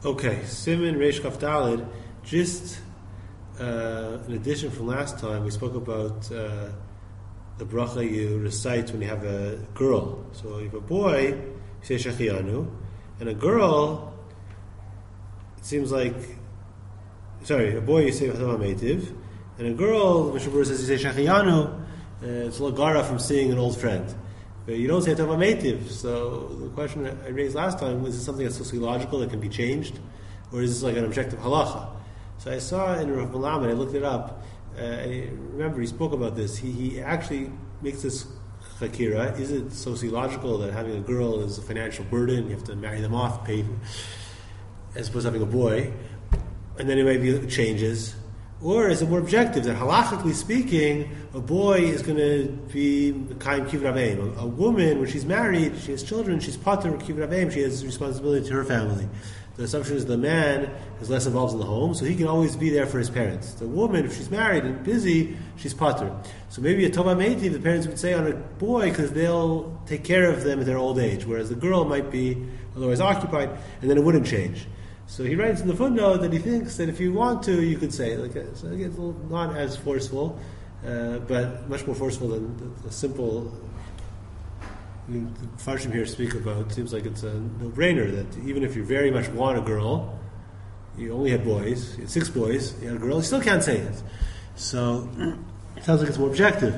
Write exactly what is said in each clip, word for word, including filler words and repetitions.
Okay, Siman Reish Kaf Daled. Just uh, in addition from last time, we spoke about uh, the bracha you recite when you have a girl. So if a boy, you say Shechianu, and a girl, it seems like, sorry, a boy you say Hatava Meitiv, and a girl, the Mishnah Berurah says you say Shechianu, uh, it's Lagara from seeing an old friend. But you don't say Hatava Meitiv. So the question I raised last time was, is this something that's sociological that can be changed? Or is this like an objective halacha? So I saw in Rav Malamed, I looked it up, uh, I remember he spoke about this. He, he actually makes this chakira. Is it sociological that having a girl is a financial burden? You have to marry them off, pay, as opposed to having a boy. And then it maybe changes. Or is it more objective that halachically speaking, a boy is going to be kaim kivud aveim. A woman, when she's married, she has children, she's pater kivud aveim, she has responsibility to her family. The assumption is the man is less involved in the home, so he can always be there for his parents. The woman, if she's married and busy, she's pater. So maybe a tova meiti, the parents would say on a boy, because they'll take care of them at their old age, whereas the girl might be otherwise occupied, and then it wouldn't change. So he writes in the footnote that he thinks that if you want to, you could say, like, so again, it's not as forceful, uh, but much more forceful than the, the simple. I mean, the Farshim here speak about. It seems like it's a no-brainer that even if you very much want a girl, you only had boys, you had six boys, you had a girl, you still can't say it. So it sounds like it's more objective,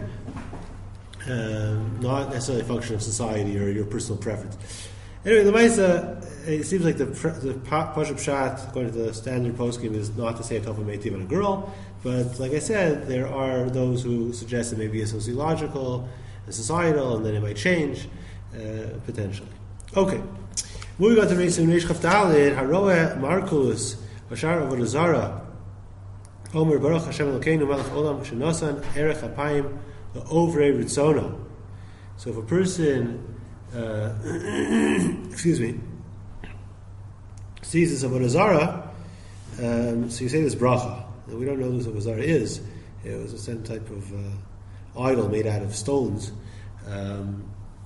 uh, not necessarily a function of society or your personal preference. Anyway, the Maisa, it seems like the the Pashup Shat, according to the standard poskim, is not to say a Tova Meitiv on a girl, but like I said, there are those who suggest it may be a sociological, a societal, and then it might change, uh, potentially. Okay. Moving on to Reish Kaf Daled, Haroeh Markus, Bashar Avodah Zarah, Omer Baruch Hashem Elokeinu Melech Olam Shenosan Erech Apayim L'Ovrei Ritzono. So if a person Uh, excuse me, sees this Avodah Zarah, um, so you say this bracha. Now, we don't know who this Avodah Zarah is. It was a certain type of uh, idol made out of stones. Um,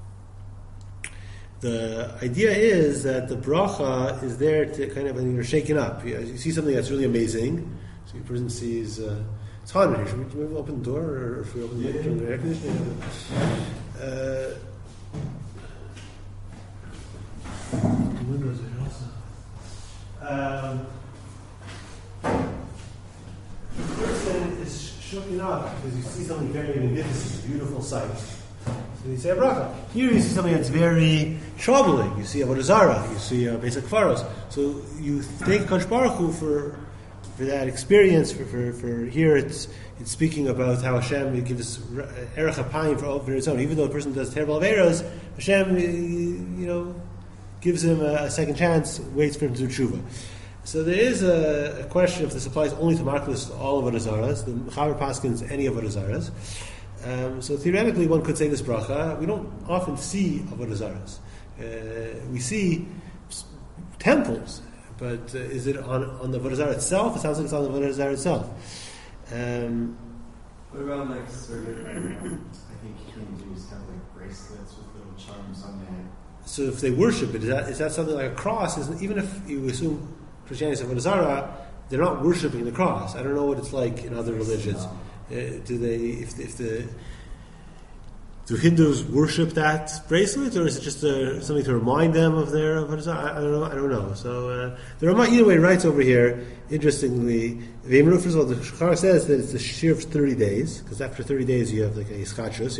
the idea is that the bracha is there to kind of, when you're shaken up. You, you see something that's really amazing, so your person sees, uh, it's hot in here. Should we, should we open the door, or if we open the, yeah. the air conditioning? Uh, Windows are also. Um, the person is shooken up because you see something very magnificent, beautiful sight. So you say a bracha. Here you see something that's very troubling. You see Avodah Zarah, you see uh, basic faros. So you thank Kadosh Baruch Hu for for that experience. For, for for here it's it's speaking about how Hashem gives erech apayim for all his own. Even though the person does terrible averos, Hashem, you know, gives him a, a second chance, waits for him to do tshuva. So there is a, a question if this applies only to Markus, all Avodah Zarahs, the Chaver Paskins, any Avodah Zarahs. Um, so theoretically one could say this bracha. We don't often see Avodah Zarahs. Uh, we see temples, but uh, is it on, on the Avodah Zarah itself? It sounds like it's on the Avodah Zarah itself. Um, what about like sort of, I think Hindus have like bracelets with little charms on their head. So if they worship it, is that, is that something like a cross? Isn't, even if you assume Christianity is Avodah Zarah, they're not worshiping the cross. I don't know what it's like in other religions. Uh, do they, if, if the, do Hindus worship that bracelet, or is it just uh, something to remind them of their Avodah Zarah? I, I don't know. I don't know. So uh, the Ramah either way writes over here. Interestingly, first of all, the Shachar says that it's a shir of thirty days, because after thirty days you have like a iskachus.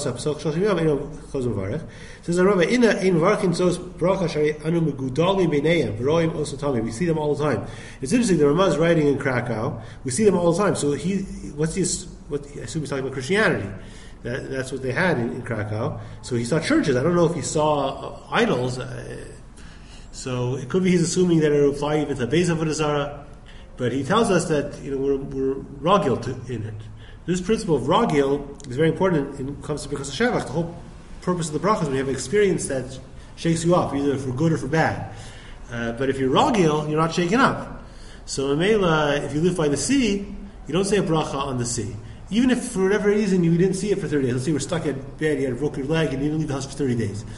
Says the Rabbi, "Ina ein varkin sos bracha shari anu megudali beinayim v'roim osotami." We see them all the time. It's interesting. The Ramah is writing in Krakow. We see them all the time. So he, what's his? What I assume he's talking about Christianity. That, that's what they had in, in Krakow. So he saw churches. I don't know if he saw uh, idols. Uh, so it could be he's assuming that it will apply even to Beis Avodah Zarah. But he tells us that, you know, we're, we're ragil to, in it. This principle of ragil is very important when it comes to Birkas HaShavach. The whole purpose of the bracha is when you have an experience that shakes you up, either for good or for bad. Uh, but if you're ragil, you're not shaken up. So in Mela, if you live by the sea, you don't say a bracha on the sea. Even if for whatever reason you didn't see it for thirty days. Let's say you were stuck at bed, you had a broken leg, and you didn't leave the house for thirty days.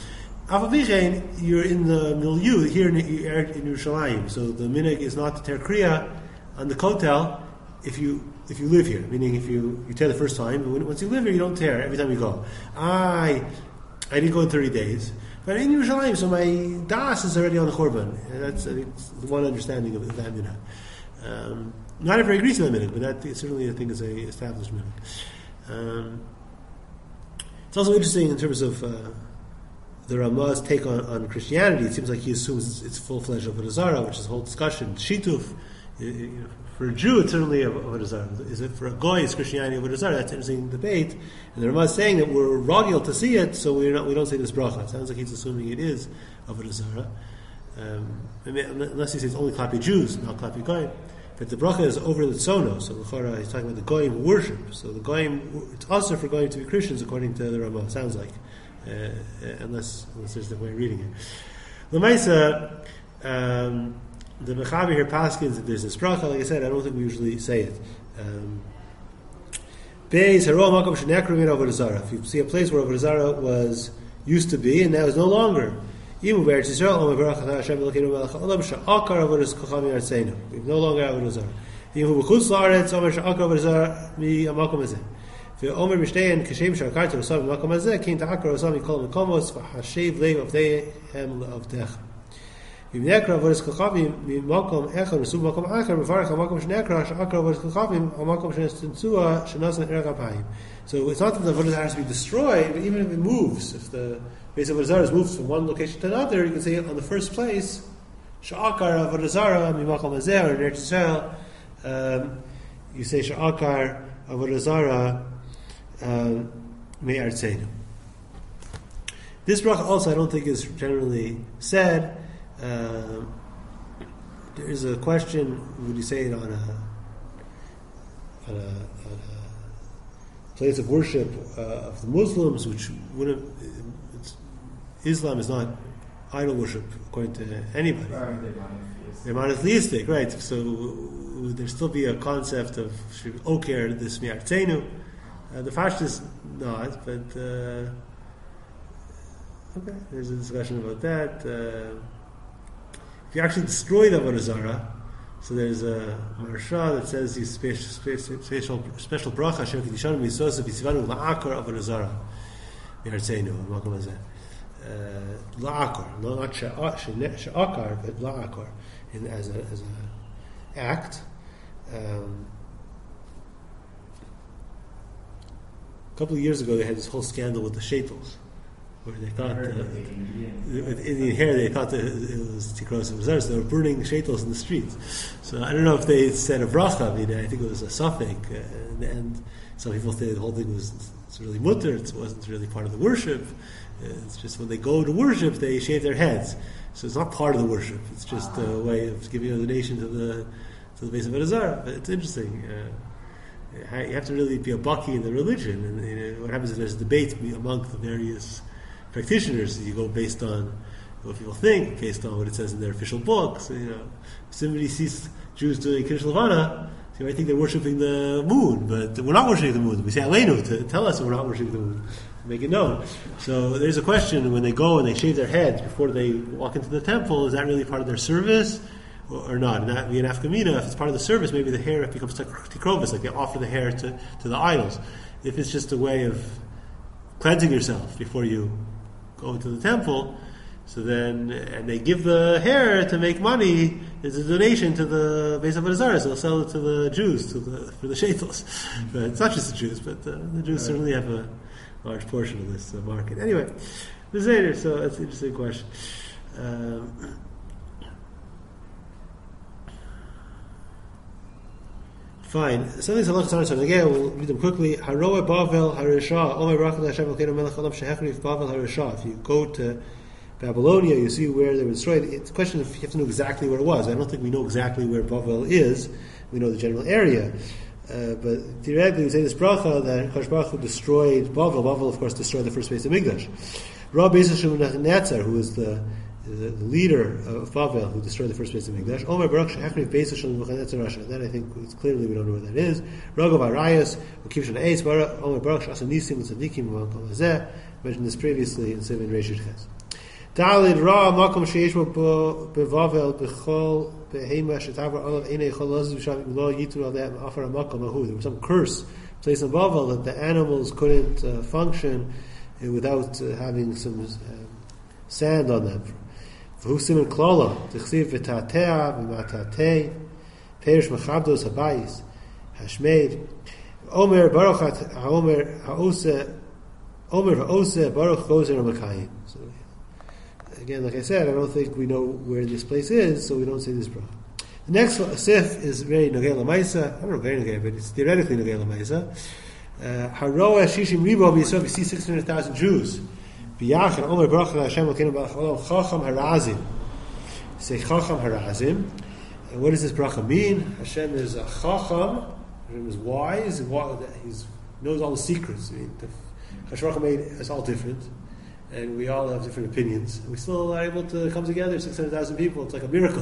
Avavichein, you're in the milieu here in, in Yerushalayim, so the minhag is not to tear kriya on the kotel if you if you live here, meaning if you, you tear the first time, but once you live here, you don't tear every time you go. I I didn't go in thirty days, but in Yerushalayim, so my das is already on the korban. That's I think one understanding of that minhag. Um, not everybody agrees with that minhag, but that certainly I think is a established minhag. Um, it's also interesting in terms of uh, the Ramah's take on, on Christianity. It seems like he assumes it's, it's full-fledged Avodah Zarah, which is a whole discussion. Shituf, you know, for a Jew, it's certainly Avodah Zarah. Is it for a Goy, is Christianity Avodah Zarah? That's an interesting debate. And the Ramah is saying that we're ragil to see it, so we're not, we don't say this bracha. It sounds like he's assuming it is Avodah Zarah. Um, I mean, unless he says only Klapi Jews, not Klapi Goyim. But the bracha is over the tzono, so l'chara he's talking about the Goyim worship. So the Goyim, it's also for Goyim to be Christians, according to the Ramah. It sounds like. Uh, unless, unless there's the way of reading it. L'maisa, um, the Mechaber here paskins that there's this bracha. Like I said, I don't think we usually say it. Um, if you see a place where Avodah Zarah was used to be and now is no longer, we no longer have Avodah Zarah. ואומר משתיהן כשם שהכרת רסם במקום הזה כי אם תעקר רסם מכל מקומות וחשב לב עבדיהם לעבדיך אם נקרא עבודת כוכבים ממקום אחד נסוב במקום אחר מברך המקום שנקרא שעקר עבודת כוכבים המקום שנצוע שנעשה ערך אפיים. So it's not that the Avodah Zarah has to be destroyed, but even if it moves, if the base of Avodah Zarah moves from one location to another, you can say on the first place sha'akar Avodah Zarah mimakom hazeh, or in Eretz Yisrael um, you say sha'akar Avodah Zarah Um, this bracha also I don't think is generally said. Um, there is a question: would you say it on a on a, on a place of worship uh, of the Muslims, which wouldn't? It's, Islam is not idol worship according to anybody. They're monotheistic, right? So would there still be a concept of oker this mi'artzenu? Uh, the Fashta is not, but uh, okay, there's a discussion about that. Uh, if you actually destroy the Avodah Zarah, so there's a Marsha that says these special, special, special, special bracha, Shem Kedishanu Misosa B'Sivanu La'akar Avodah Zarah, Mi'artzenu, Makom Hazeh. La'akar, not she'akar, but la'akar, as a as a act. Um, A couple of years ago, they had this whole scandal with the shaitels, where they thought uh, with Indian hair, they thought that it was tikros and reserves. They were burning shaitels in the streets. So I don't know if they said a bracha. I mean, I think it was a suffix, uh, and, and some people say the whole thing was it's really mutter. It wasn't really part of the worship. It's just when they go to worship, they shave their heads. So it's not part of the worship. It's just a way of giving a donation to the to the base of Avodah Zarah. But it's interesting. Uh, You have to really be a baki in the religion, and you know, what happens is there's a debate among the various practitioners. You go based on what people think, based on what it says in their official books. So, you know, if somebody sees Jews doing Kiddush Levana, so you might think they're worshiping the moon, but we're not worshiping the moon. We say Aleinu to tell us we're not worshiping the moon, to make it known. So there's a question when they go and they shave their heads before they walk into the temple: is that really part of their service? Or not, and that would be an afkamina. If it's part of the service, maybe the hair becomes tikrovis, like they offer the hair to, to the idols. If it's just a way of cleansing yourself before you go into the temple, so then, and they give the hair to make money, it's a donation to the base of Avodah Zarah, so they'll sell it to the Jews, to the, for the shaitels. But it's not just the Jews, but uh, the Jews right. certainly have a large portion of this uh, market. Anyway, the Zayder, so that's an interesting question. Um, Fine. Something's a lot of time. Again, we'll read them quickly. Haroah Bavel Harisha. Omer Baruch Hashem Elokeinu Melech Olam Shehechrif Bavel Harisha. If you go to Babylonia, you see where they were destroyed. It's a question if you have to know exactly where it was. I don't think we know exactly where Bavel is. We know the general area. Uh, but theoretically, we say this bracha that Kosh Baruch Hu destroyed Bavel. Bavel, of course, destroyed the first base of Mikdash. Rab Beis Netzar, who was the The, the leader of Bavel who destroyed the first base of Mikdash. Omer Baruch Shehechriv Beis Hashem Nebuchadnezzar Rasha. That I think it's clearly we don't know what that is. Ragav Arayos Ukiv Shana Eis Omer Baruch Shasa Nisim Tzadikim Malkom Hazeh. Mentioned this previously in Seven Reishit Ches. Dalid Ra Makom Sheish Bevavel Bechol Behema Shetavar Olav Ene Chol Sham Lo Yitur Alem Afar Makom Ahu. There was some curse place in Bavel that the animals couldn't uh, function uh, without uh, having some uh, sand on them. V'husim and Klola Tichsiv V'Tatea V'Matatei Perish Mechabdos Habayis Hashmeid Omer Baruch HaOmer HaOse Omer HaOse Baruch Gozer HaMakayim. So again, like I said, I don't think we know where this place is, so we don't say this bracha. The next sif is very Nogei L'Maisa. I don't know very Nogei, but it's theoretically Nogei L'Maisa. Haroa Shishim Ribo B'Yisrael, we see six hundred thousand Jews. B'Yachan Omer Baruch Hashem L'Keinu B'Alach Olam Chacham Harazim. Say Chacham Harazim. And what does this bracha mean? Hashem is a Chacham. Hashem is wise. He knows all the secrets. I mean, Hashem made us all different. And we all have different opinions. We still are able to come together, six hundred thousand people. It's like a miracle.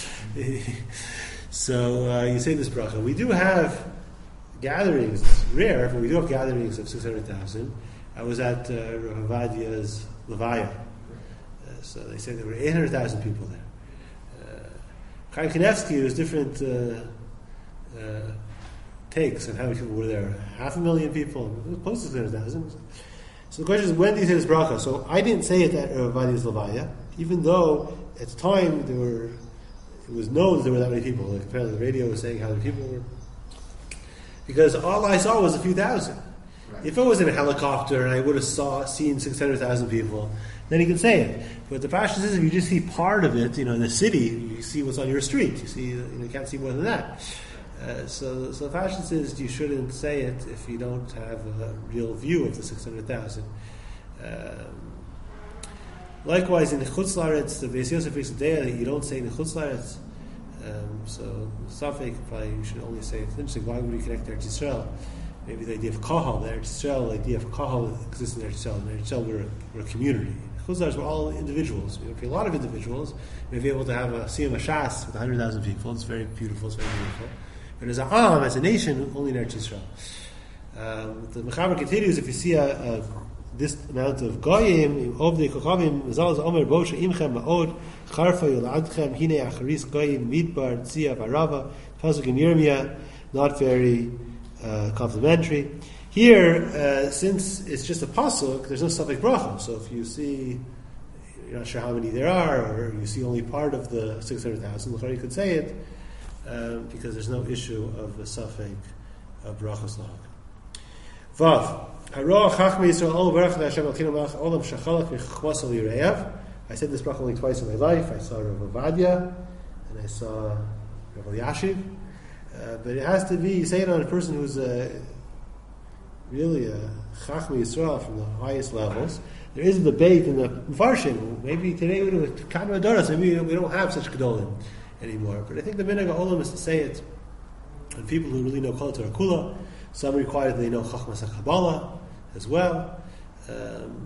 So uh, you say this bracha. We do have gatherings, it's rare, but we do have gatherings of six hundred thousand. I was at uh, Rav Avadia's Levaya. Uh, so they said there were eight hundred thousand people there. Uh, Chaim Kanevsky, there's different uh, uh, takes on how many people were there. Half a million people, close to six hundred thousand. So the question is, when do you say this bracha? So I didn't say it at Rav Avadia's Levaya, even though at the time there were, it was known that there were that many people. Like apparently the radio was saying how many people were. Because all I saw was a few thousand. Right. If it was in a helicopter and I would have saw seen six hundred thousand people, then you can say it. But the fashion is, if you just see part of it, you know, in the city, you see what's on your street. You see, you, know, you can't see more than that. Uh, so, so the fashion says you shouldn't say it if you don't have a real view of the six hundred thousand. Um, likewise, in the Chutz La'aretz, the Beis Yosef Yisrael, you don't say in the Chutz La'aretz. Um, so, Safek, probably you should only say, it's interesting, why would we connect Eretz Yisrael? Maybe the idea of Kahal, the Eretz Yisrael, the idea of Kahal exists in Eretz Yisrael. In Eretz Yisrael, we're a, we're a community. Chutz La'aretz, we're all individuals. We have a lot of individuals. We'll be able to have a Siyam HaShas with one hundred thousand people. It's very beautiful, it's very beautiful. But as a Am, as a nation, only in Eretz Yisrael. Um, the Mechaber continues, if you see a, a, this amount of Goyim, Obdei Kochavim, Zalz Omer Boshe Imchem Ma'od, Charfa Yoladchem, Hine Acharis Goyim, Midbar, Tzia, Barava, Pasuk in Yirmiyah, not very uh, complimentary. Here, uh, since it's just a Pasuk, there's no Safek Bracha. So if you see, you're not sure how many there are, or you see only part of the six hundred thousand, you could say it, Um, because there's no issue of the Safek of Brachos Lag. Vav. Haroah Chachmei Yisrael Ol Baruch Hashem Elkeinu Melech Olam Shachalak V'Chachmas Al Yireyav. I said this bracha only twice in my life. I saw Rav Avadia and I saw Rav Elyashiv. Uh, but it has to be, you say it on a person who's a, really a Chachmei Yisrael from the highest levels. There is a debate in the Mfarshim. Maybe today we don't have Kadma Adoros. Maybe we don't have such Gedolim anymore. But I think the minhag ha'olam is to say it on people who really know Kol Torah Kula. Some require that they know Chachmas HaKabbalah as well. Um,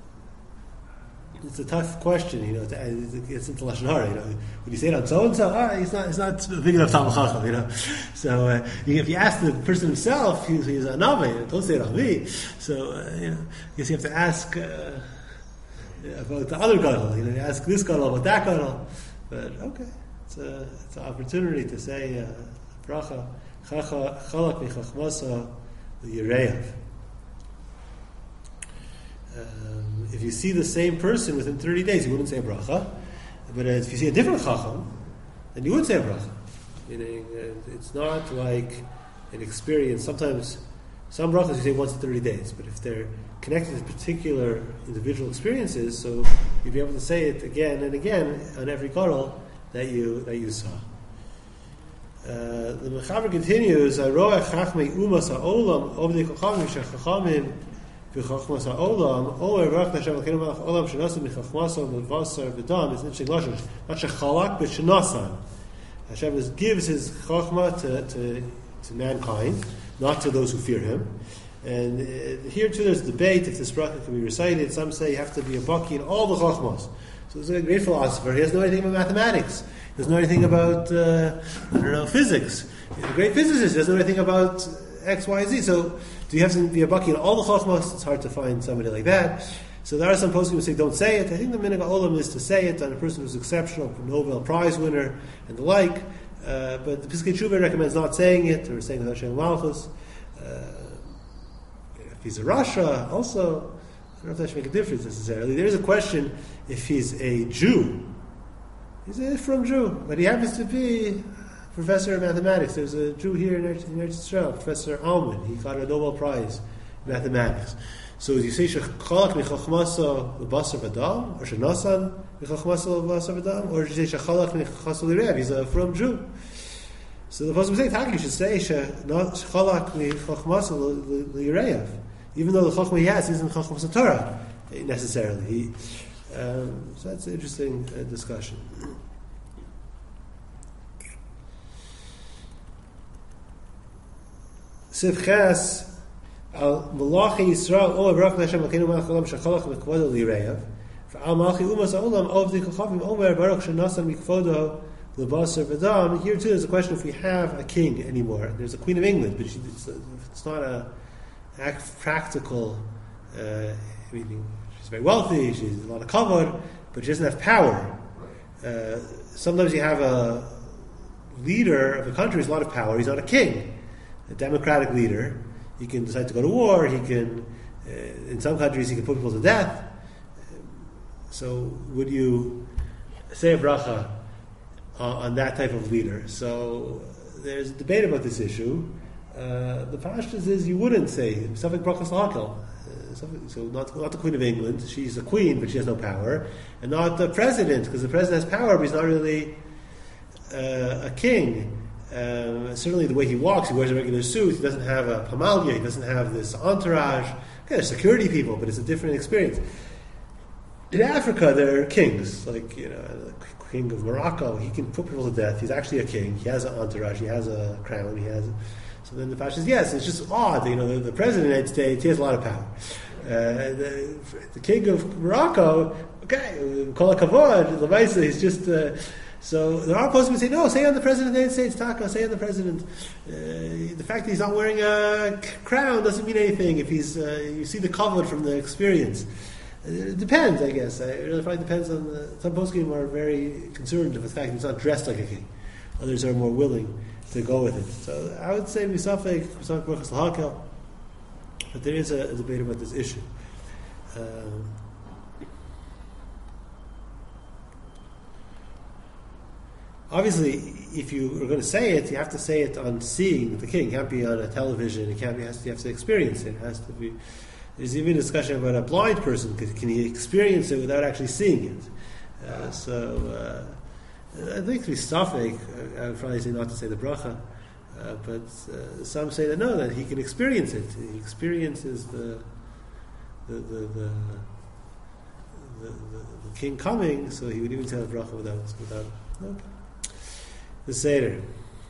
it's a tough question, you know. It's into Lashon Hara, you know. When you say it on so and so, ah, he's not, he's not big enough Talmud Chacham, you know. So uh, if you ask the person himself, he's, he's a Naveh. Don't say it on me. So uh, you know, I guess you have to ask uh, about the other gadol. You know, you ask this gadol about that gadol. But okay. It's, a, it's an opportunity to say bracha chalak michachmasa yireyav. If you see the same person within thirty days, you wouldn't say a bracha. But if you see a different chacham, then you would say a bracha. Meaning, uh, it's not like an experience. Sometimes, some brachas you say once in thirty days, but if they're connected to particular individual experiences, so you'd be able to say it again and again on every gadol that you that you saw. Uh, the Mechaber continues, "Aroach chachmei umas ha'olam obdei kochavim shechachamim v'chachmas ha'olam omer v'rach Hashem Elkeinu melech olam shenasan b'chachmasan v'vasar v'dam." It's an interesting lashon. Not shechalak, but shenasan. Hashem is, gives His chachma to, to to mankind, not to those who fear Him. And uh, here too, there's debate if this bracha can be recited. Some say you have to be a baki in all the chachmas. So he's a great philosopher. He doesn't know anything about mathematics. He doesn't know anything about, uh, I don't know, physics. He's a great physicist. He doesn't know anything about X, Y, Z. So do you have to be a baki in all the chachmas? It's hard to find somebody like that. So there are some poskim who say don't say it. I think the minhag olam is to say it on a person who's exceptional, Nobel Prize winner and the like. Uh, but the Piskei Teshuva recommends not saying it or saying without Shem Malchus. Uh, if he's a Rasha, also, I don't know if that should make a difference necessarily. There is a question if he's a Jew. He's a from Jew, but he happens to be professor of mathematics. There's a Jew here in Eretz Yisrael, Professor Alman. He got a Nobel Prize in mathematics. So do you say shechalak michachmasa lebasar v'dam, or shenasan michachmasa lebasar v'dam, or do you say shechalak michachmasa l'rev? He's a from Jew. So the Pasuk says, "Taki, you should say shechalak michachmasa l'rev," even though the chachma he has isn't chachmas Torah necessarily. He, um, so that's an interesting uh, discussion. Sivches. Al Malachi Yisrael Ola Baruch Hashem Malkeinu Melech Olam Shechalach Mekvodo Lireiv. For Al Malachi Umas Olam Ovdi Kochavim Omer Baruch Shenasan Mikvodo Lebasar V'Dam. Here too, there's a question if we have a king anymore. There's a Queen of England, but she, it's, it's not a act practical. Uh, I mean, she's very wealthy. She's a lot of kavod, but she doesn't have power. Uh, sometimes you have a leader of a country who's a lot of power. He's not a king, a democratic leader. He can decide to go to war. He can, uh, in some countries, he can put people to death. So, would you say a bracha uh, on that type of leader? So, there's a debate about this issue. Uh, the pashtus is you wouldn't say Safek brachas lakel. So, not not the Queen of England. She's a queen, but she has no power, and not the president, because the president has power, but he's not really uh, a king. Um, certainly the way he walks, he wears a regular suit, he doesn't have a pamalya, he doesn't have this entourage. Okay, there's security people, but it's a different experience. In Africa, there are kings, like, you know, the king of Morocco, he can put people to death, he's actually a king, he has an entourage, he has a crown, he has... A, so then the Pasha says, yes, it's just odd, you know, the, the president of the United States, he has a lot of power. Uh, the, the king of Morocco, okay, kol hakavod, Lamaisa, he's just... Uh, So there are poskim who say, no, say on the President of the United States, Taka, say on the President. Uh, the fact that he's not wearing a crown doesn't mean anything if he's, uh, you see the kavod from the experience. Uh, it depends, I guess. It really probably depends on the, some poskim are very concerned with the fact that he's not dressed like a king. Others are more willing to go with it. So I would say misafek, misafek brachas lahakel, but there is a, a debate about this issue. Um, Obviously, if you are going to say it, you have to say it on seeing the king. It can't be on a television. It can't be. It has to, you have to experience it. It has to be. There's even a discussion about a blind person. Can, can he experience it without actually seeing it? Uh, so, uh, I think to be safek, I would probably say not to say the bracha, uh, but uh, some say that no, that he can experience it. He experiences the the the, the, the, the, the king coming, so he would even say the bracha without without. Okay. The Seder.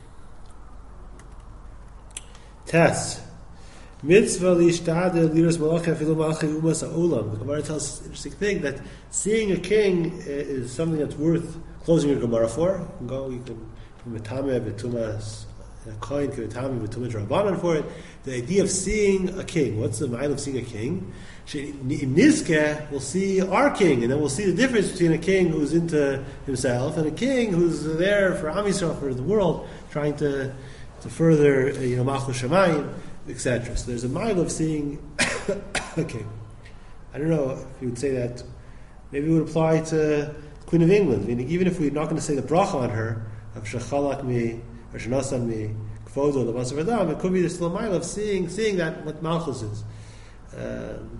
Test. Mitzvah lishtadel liros malachim afilu malachim umas ha'olam. The Gemara tells us an interesting thing, that seeing a king is something that's worth closing your Gemara for. You can go, you can metame betumas a coin, can metame betumas rabbanan for it. The idea of seeing a king. What's the mile of seeing a king? In Nizkeh, we'll see our king, and then we'll see the difference between a king who's into himself and a king who's there for Am Yisrael, for the world, trying to to further, you know, Malchus Shamayim, et cetera. So there's a mile of seeing a king. I don't know if you would say that. Maybe it would apply to the Queen of England. Meaning, even if we're not going to say the bracha on her of Shechalak mi or Shenasan mi Kvodo Lebasar V'Dam, it could be still a mile of seeing seeing that what Malchus is. Um,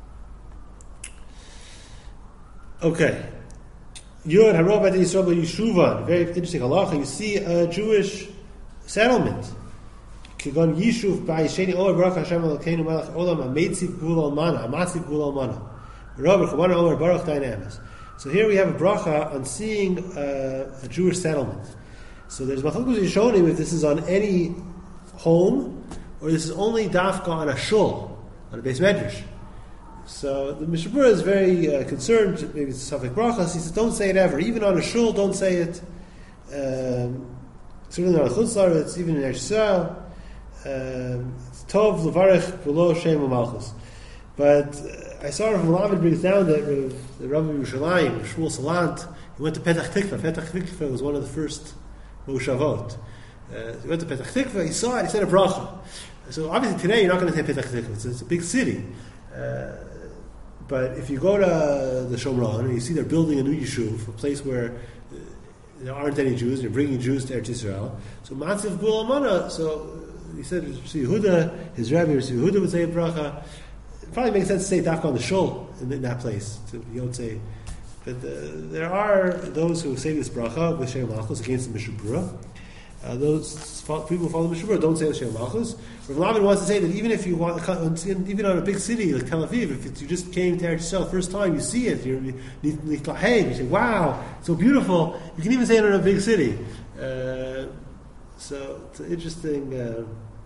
Okay. Yud Harov B'Nai Yisrael Yishuvan. Very interesting halacha. You see a Jewish settlement. Kigon Yishuv B'Yisheni Omer Baruch Hashem Elokeinu Melech Olam Ametziv Gul Almana Amatziv Gul Almana Rabbi Chavana Omer Baruch Dainamas. So here we have a bracha on seeing uh, a Jewish settlement. So there's machlokes Yishonim if this is on any home or this is only dafka on a shul, on a beis medrash. So the Mishnah Berurah is very uh, concerned. Maybe it's Safek brachas. He says, don't say it ever. Even on a shul, don't say it. Um, certainly on a chutz la'aretz, even in Eretz Yisrael. Um, it's tov levarech v'lo shem u'malchus. But uh, I saw Rav Malamed brings down that Rav, the Rav of Yerushalayim, Shmuel Salant, he went to Petach Tikva. Petach Tikva was one of the first Moshavot. Uh, he went to Petach Tikva, he saw it, he said a bracha. So obviously today you're not going to say Petach Tikva, it's, it's a big city. Uh, but if you go to the Shomron and you see they're building a new yeshuv, a place where uh, there aren't any Jews, they're bringing Jews to Eretz Yisrael. So Matziv Bul Amana, so he said Rabbi Yehuda, his Rabbi Rabbi Yehuda would say a bracha. It probably makes sense to say dafka on the shul in, in that place. To, you don't say, but uh, there are those who say this bracha with Shem Malchus against the Mishabura. Uh, those people who follow the Mishabura don't say the Shem Malchus. Rav Lavan wants to say that even if you want, even on a big city like Tel Aviv, if it's, you just came to Eretz Yisrael first time, you see it, you're hey, you say, wow, so beautiful. You can even say it in a big city. Uh, so it's an interesting. Uh,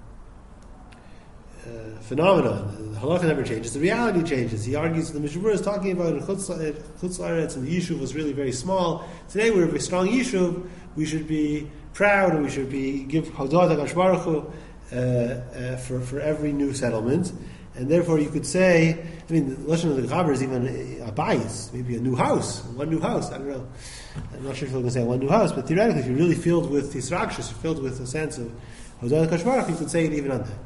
Uh, phenomenon. The halacha never changes. The reality changes. He argues the Mishabura is talking about Chutz La'aretz, and the yishuv was really very small. Today we're a very strong yishuv. We should be proud, and we should be give Hadat HaKadosh Baruch Hu uh, uh, for for every new settlement. And therefore, you could say, I mean, the lashon of the Chaber is even a bayis, maybe a new house, one new house. I don't know. I'm not sure if we're going to say one new house, but theoretically, if you're really filled with Yisrakshus, you're filled with a sense of Hadat HaKadosh Baruch Hu, you could say it even on that.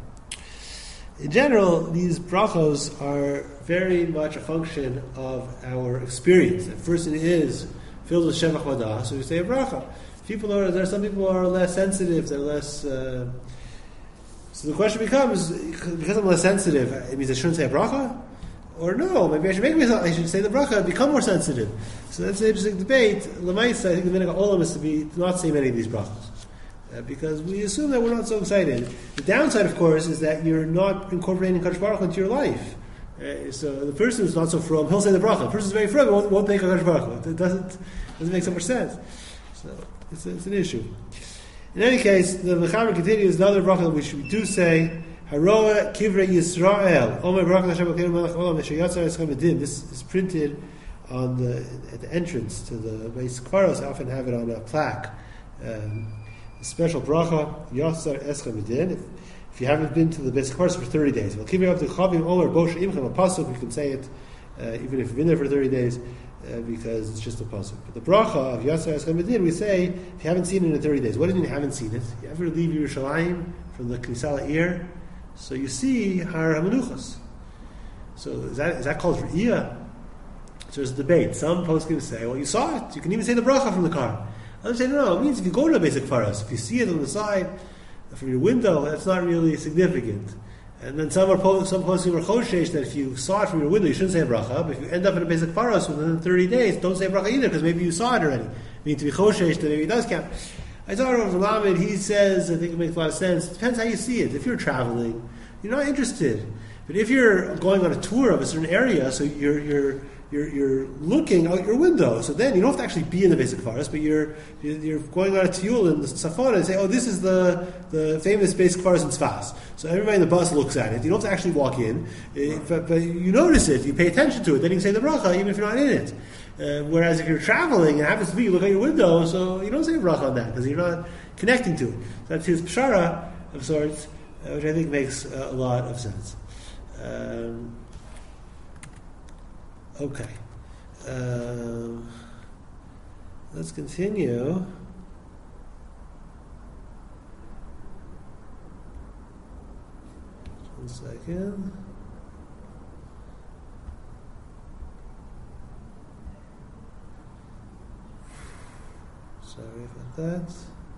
In general, these brachos are very much a function of our experience. A person is filled with shevach vadah, so we say a bracha. People are there. Some people are less sensitive. They're less. Uh, so the question becomes: because I'm less sensitive, it means I shouldn't say a bracha, or no? Maybe I should make myself. I should say the bracha and become more sensitive. So that's an interesting debate. Lamaisa, I think the minhag olam is to be to not say many of these brachos. Uh, because we assume that we're not so excited. The downside, of course, is that you're not incorporating Kadosh Baruch Hu into your life. Uh, so the person who's not so from, he'll say the bracha. The person who's very from, won't, won't think of Kadosh Baruch Hu. It doesn't doesn't make so much sense. So it's, a, it's an issue. In any case, the Mechaber continues another bracha which we do say. Haroa Kivrei Yisrael. Omer Baruch Hashem Elokeinu Melech Olam Asher Yatzar Eschem Edin. This is printed on the at the entrance to the Beis Kvaros. I often have it on a plaque. Um, Special bracha, Yasar Eschem Edin. If, if you haven't been to the Beis Kvaros for thirty days, well, keep it up to Chavim Omer Bosh Imchem a pasuk. You can say it uh, even if you've been there for thirty days uh, because it's just a pasuk. But the bracha of Yasar Eschem Edin, we say if you haven't seen it in thirty days. What do you mean you haven't seen it? You ever leave Yerushalayim from the Knisal Ir? So you see Har HaMenuchos. So is that is that called Re'iyah? So there's a debate. Some poskim say, well, you saw it. You can even say the bracha from the car. Others say, no, no, it means if you go to a basic faras, if you see it on the side from your window, that's not really significant. And then some are some poskim are choshesh that if you saw it from your window, you shouldn't say a bracha. But if you end up in a basic faras within thirty days, don't say a bracha either because maybe you saw it already. I mean, to be choshesh, that maybe it does count. I saw Rav Lamed, he says, I think it makes a lot of sense. It depends how you see it. If you're traveling, you're not interested. But if you're going on a tour of a certain area, so you're you're You're, you're looking out your window, so then you don't have to actually be in the basic forest, but you're you're going on a tiyul in the safana and say, "Oh, this is the, the famous basic forest in Sfas." So everybody in the bus looks at it. You don't have to actually walk in, uh, but, but you notice it. You pay attention to it. Then you can say the bracha, even if you're not in it. Uh, whereas if you're traveling, it happens to be you look out your window, so you don't say bracha on that because you're not connecting to it. So that's his pshara of sorts, uh, which I think makes uh, a lot of sense. Um, Okay. Uh, let's continue. One second. Sorry about that.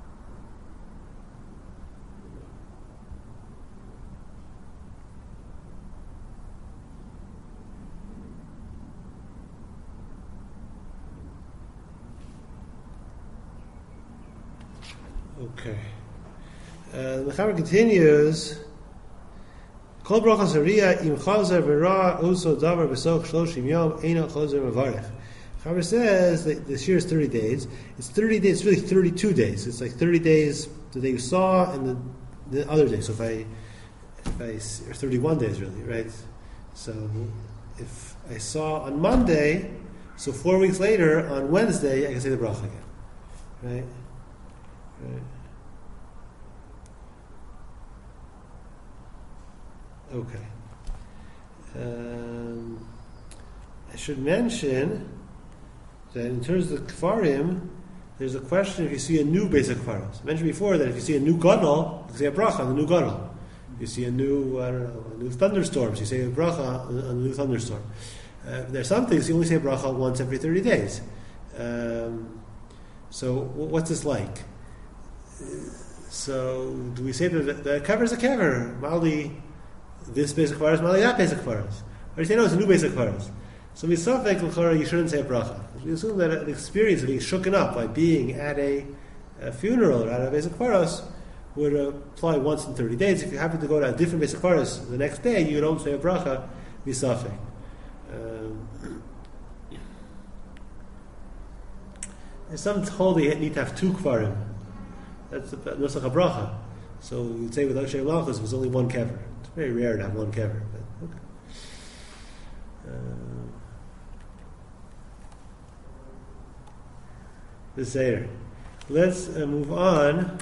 Okay. Uh, the Chaber continues. Kol brachas hariyah im chazer v'ra uso davar b'soch shloshim yom eina chazer mevarech. Chaber says that this year is thirty days. It's thirty days. It's really thirty-two days. It's like thirty days the day you saw and the, the other day. So if I, if I, or thirty-one days really, right? So if I saw on Monday, so four weeks later on Wednesday I can say the bracha again, right? Right. Okay. Um, should mention that in terms of the Kfarim, there's a question if you see a new basic Kfaros. I mentioned before that if you see a new Gadol, you say a bracha on the new Gadol. If you see a new, I don't know, a new thunderstorms, you say a bracha on a new thunderstorm. Uh, there are some things you only say a bracha once every thirty days. Um, so w- what's this like? So do we say that the, the kever is a kever? Mali, this basic Kfaros, Mali, that basic Kfaros. Or do you say, no, it's a new basic Kfaros. So we suffolk l'chara, you shouldn't say a bracha. We assume that an experience of being shooken up by being at a, a funeral or at a basic kfaros would apply once in thirty days. If you happen to go to a different basic kfaros the next day, you don't say a bracha, we suffolk. Um, there's some told you need to have two kfarim. That's nusach a bracha. So you'd say without Shem Malchus, there's only one kever. It's very rare to have one kever. But okay. Uh, the Seir. Let's uh, move on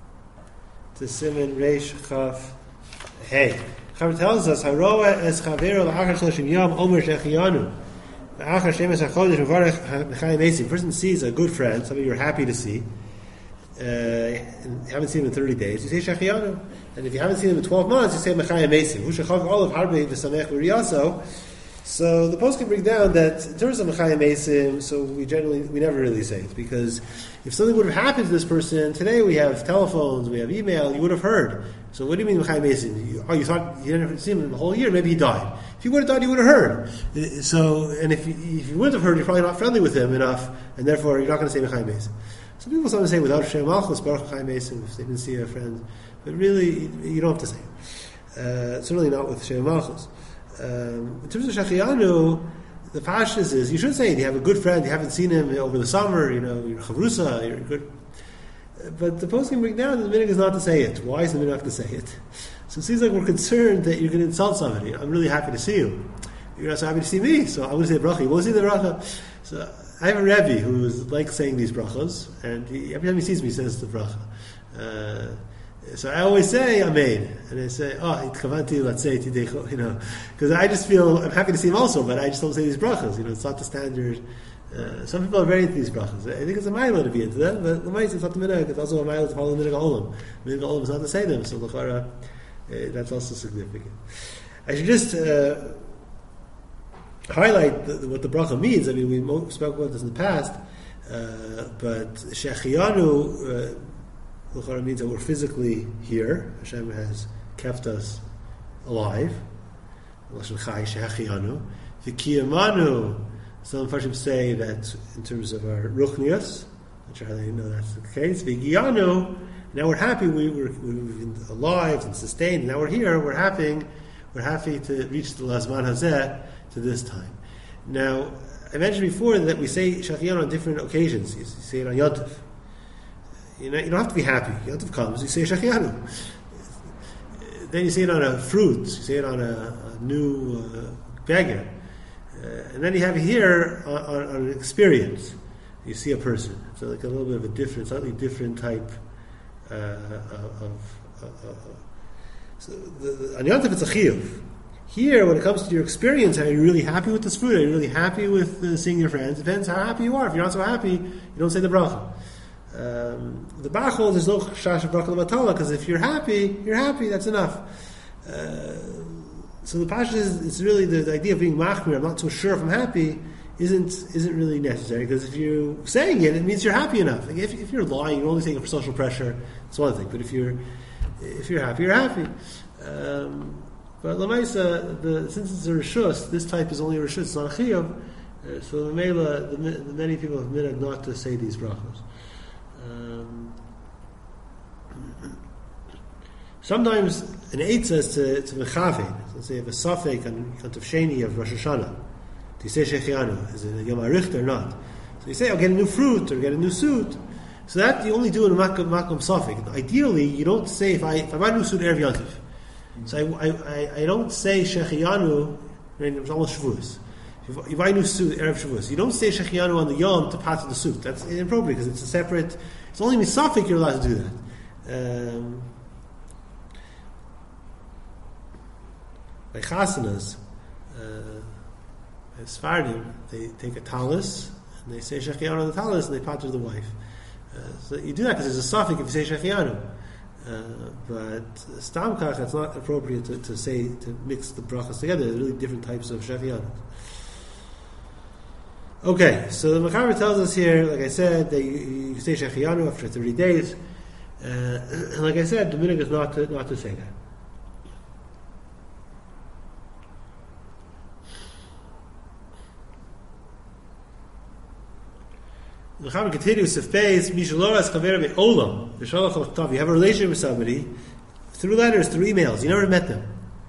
to Siman Reish Chaf Hey. Chaver tells us, Haroa es chavero la'achar shloshim yom omer shechiyanu. La'achar shemes hachodesh mevarech mechayim esim. Person sees a good friend, somebody you're happy to see, uh, and you haven't seen him in thirty days, you say shechiyanu. And if you haven't seen him in twelve months, you say mechayim esim. Hu shechav olav harbe v'samech v'riyaso. So the post can bring down that in terms of Mechayim Esim, so we generally, we never really say it, because if something would have happened to this person, today we have telephones, we have email, you would have heard. So what do you mean Mechayim Esim? You, oh, you thought you didn't see him in the whole year, maybe he died. If you would have died, you would have heard. So, and if you, if you wouldn't have heard, you're probably not friendly with him enough, and therefore you're not going to say Mechayim Esim. Some people sometimes say without Shem Malchus, Baruch Mechayim Esim, if they didn't see a friend, but really, you don't have to say it. Uh, certainly not with Shem Malchus. Um, in terms of Shechiyanu, the Pashas is, you should say it. You have a good friend, you haven't seen him over the summer, you know, you're Chavrusa, you're good. But the post can bring down, the minhag is not to say it. Why is the minhag not to say it? So it seems like we're concerned that you're going to insult somebody. I'm really happy to see you. You're not so happy to see me, so I'm going to say bracha. You won't see the bracha. So I have a Rebbe who like saying these brachas, and he, every time he sees me, he says the bracha. Uh, So I always say Amen, and I say, oh, itkavanti latzei tidecho, you know, because I just feel I'm happy to see him also, but I just don't say these brachas. You know, it's not the standard. Uh, some people are very into these brachas. I think it's a ma'ila to be into them, but the ma'ila is not the minhag. It's also a ma'ila to follow the minhag olam. Minhag olam is not to say them, so l'chara, uh, that's also significant. I should just uh, highlight the, what the bracha means. I mean, we spoke about this in the past, uh, but shechiyanu. Uh, L'chara means that we're physically here. Hashem has kept us alive. Lashon chai shehachiyanu. V'kiyamanu. Some Farshim say that in terms of our ruchnius, not sure how they know that's the case. V'giyanu. Now we're happy. We were we've been alive and sustained. Now we're here. We're happy. We're happy to reach the lazman hazeh to this time. Now I mentioned before that we say shehachiyanu on different occasions. You say it on Yom Tov. You know, you don't have to be happy. Yom Tov comes, you say Shechiyanu. Then you say it on a fruit, you say it on a, a new uh, beggar. Uh, and then you have it here on, on, on an experience. You see a person. So like a little bit of a different, slightly different type uh, of... of uh, so the, the, on Yom Tov it's a chiyuv. Here, when it comes to your experience, are you really happy with this food? Are you really happy with uh, seeing your friends? It depends how happy you are. If you're not so happy, you don't say the bracha. Um, the Bach holds there's no chash of bracha levatala, because if you're happy, you're happy. That's enough. Uh, so the pasha is it's really the, the idea of being machmir. I'm not so sure if I'm happy. Isn't isn't really necessary, because if you're saying it, it means you're happy enough. Like if, if you're lying, you're only saying it for social pressure. It's one thing. But if you're if you're happy, you're happy. Um, but lamaisa, the since it's a rishus, this type is only a rishus. It's not a chiyuv. Uh, so the mela, the, the many people have minhag not to say these brachos. Um, sometimes an eight says to to mechavein. Let's say you have a safek on Yontif Sheni of Rosh Hashanah. Do you say Shechianu? Is it a Yom HaRicht or not? So you say, I'll get a new fruit or get a new suit. So that you only do in a makom, makom safek. Ideally, you don't say if I if I buy a new suit erev Yontif. So I, I, I don't say Shechianu. I mean, it's almost Shavuos. If you buy a new suit erev Shavuos, you don't say Shechianu on the Yom to pat the suit. That's inappropriate because it's a separate. It's only misafik you're allowed to do that. Um, by chasanas, uh, Sfardim, they take a talis and they say Shechianu on the talis and they pater the wife. Uh, so you do that because there's a suffix if you say Shechianu. Uh, but Stamkach, it's not appropriate to, to say, to mix the brachas together. There's really different types of Shechianu. Okay, so the Mechaber tells us here, like I said, that you, you say Shechianu after thirty days. Uh, and like I said, the minhag is not to, not to say that. The Mechaber continues to face Mishaloras Chaver Me'olam. You have a relationship with somebody through letters, through emails. You never met them.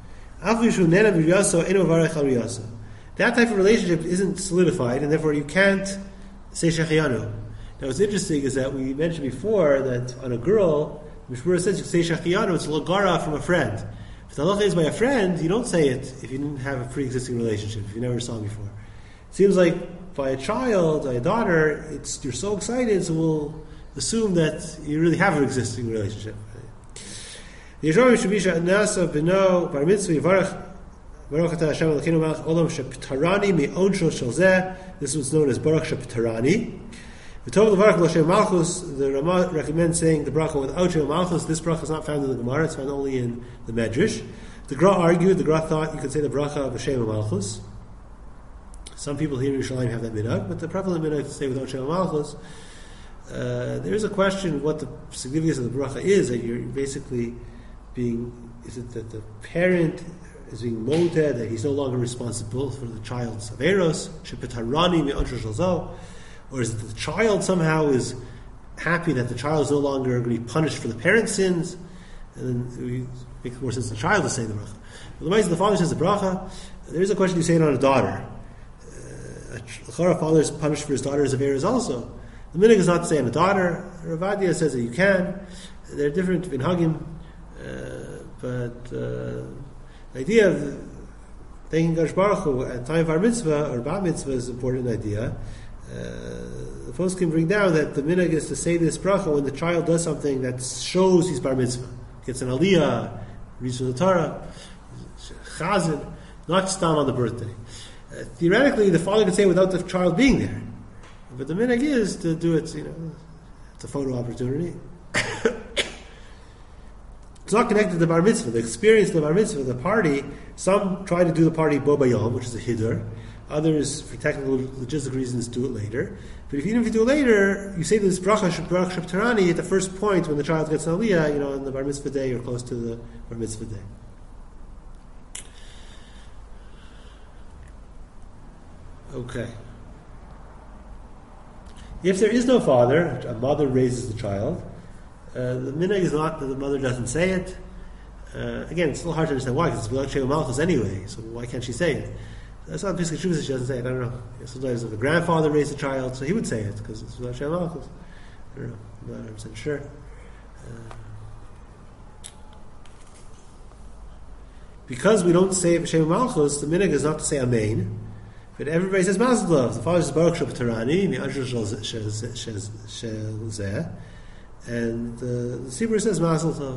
That type of relationship isn't solidified, and therefore you can't say Shechianu. Now, what's interesting is that we mentioned before that on a girl, Mishmur says you say Shechianu, it's Lagara from a friend. If the halacha is by a friend, you don't say it if you didn't have a pre-existing relationship, if you never saw him before. It seems like by a child, by a daughter, it's you're so excited, so we'll assume that you really have an existing relationship. The Yisrael Shubisha Nasa Bino Bar Mitzvah Yivarach Baruch Atah Hashem Elokeinu Melech Olam Sheptarani Me'onsho Shalzeh. This was known as Baruch Sheptarani. V'tov Levarach L'Shem Malchus. The Rama recommends saying the bracha without Shem Malchus. This bracha is not found in the Gemara; it's found only in the Medrash. The Gra argued. The Gra thought you could say the bracha of Shem Malchus. Some people here in Yerushalayim have that minhag, but the prevalent minhag to say without Shem Malchus. Uh, there is a question what the significance of the bracha is. That you're basically being. Is it that the parent is being moted, that he's no longer responsible for the child's averos, shepetarani me'onsho shalzo, or is it that the child somehow is happy that the child is no longer going to be punished for the parent's sins, and then it makes more sense the child to say the bracha. But the way the father says the bracha, there is a question you say it on a daughter. Uh, a father is punished for his daughter's averos also. The minhag is not to say on a daughter. Ravadia says that you can. They're different minhagim, uh, but uh, the idea of thanking Kadosh Baruch Hu at time of our mitzvah or bar mitzvah is an important idea. Uh, the folks can bring down that the minhag is to say this bracha when the child does something that shows he's bar mitzvah, gets an aliyah, reads from the Torah, chazan, not stam on the birthday. Uh, theoretically, the father could say without the child being there, but the minhag is to do it. You know, it's a photo opportunity. It's not connected to the bar mitzvah. The experience of the bar mitzvah, the party, some try to do the party bo bayom, which is a hiddur. Others, for technical logistic reasons, do it later. But if even if you do it later, you say this bracha Baruch Sheptarani at the first point when the child gets an aliyah, you know, on the bar mitzvah day or close to the bar mitzvah day. Okay. If there is no father, a mother raises the child. Uh, the minhag is not that the mother doesn't say it. Uh, again, it's a little hard to understand why, because it's without Shem Malchus anyway, so why can't she say it? That's not basically true that she doesn't say it, I don't know. Sometimes if the grandfather raised the child, so he would say it, because it's without Shem Malchus. I don't know, I'm not one hundred percent sure. Uh, because we don't say Shem Malchus, the minhag is not to say Amen, but everybody says Mazel Tov. The father says Baruch Sheptarani, Me'onsho Shalzeh, and uh, the Sibur says Mazel Tov.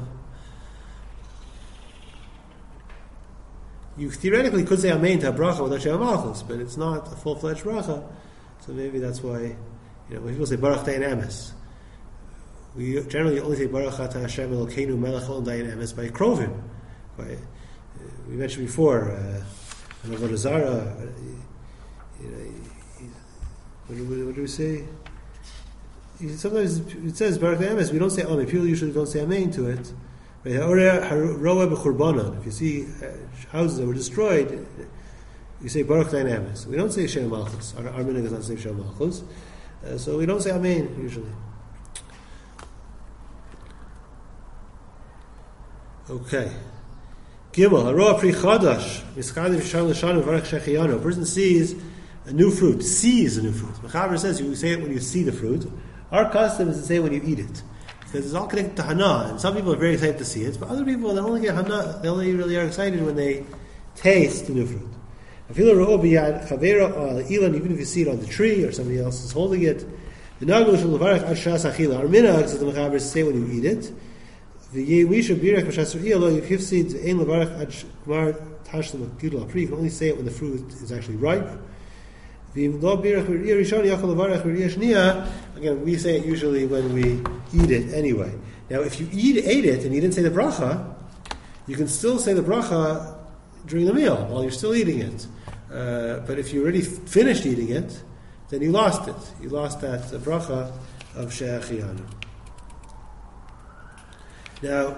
You theoretically could say Amen to a bracha without Shem Malchus, but it's not a full-fledged bracha, so maybe that's why, you know, when people say Baruch Dayan Emes, we generally only say Baruch Atah Hashem Elokeinu Melech Olam Dayan Emes by Krovim. By, uh, we mentioned before, uh, Avodah Zarah, uh, you know, what, what, what do we say? Sometimes it says Baruch Dayan Emes, we don't say Amen. People usually don't say Amen to it. If you see houses that were destroyed, you say Baruch Dayan Emes. We don't say Shem Malchus. Our, our minhag does not say Shem Malchus, uh, so we don't say Amen usually. Okay. Gimel Haroah Pri Chadash Miskadiv Shal Lashanu Varach Shechianu. A person sees a new fruit. Sees a new fruit. Mechaber says you say it when you see the fruit. Our custom is to say when you eat it. Because it's all connected to Hana, and some people are very excited to see it, but other people, they only get Hana, they only really are excited when they taste the new fruit. Even if you see it on the tree, or somebody else is holding it, the Nagul Shul Levarach Ad Shas Achila, our minhag, says the Mechaber, is to say when you eat it, you can only say it when the fruit is actually ripe, Again, we say it usually when we eat it anyway. Now, if you eat, ate it and you didn't say the bracha, you can still say the bracha during the meal while you're still eating it. Uh, but if you already f- finished eating it, then you lost it. You lost that uh, bracha of she'achiyanu. Now,